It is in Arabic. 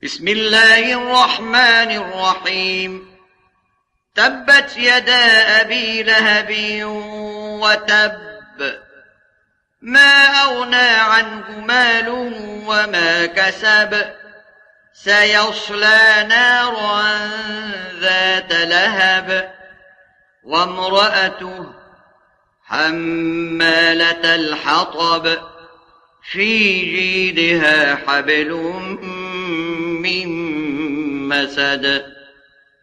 بسم الله الرحمن الرحيم. تبت يدا أبي لهب وتب، ما أغنى عنه ماله وما كسب، سيصلى نارا ذات لهب، وامرأته حمالة الحطب، في جيدها حبل من مسد.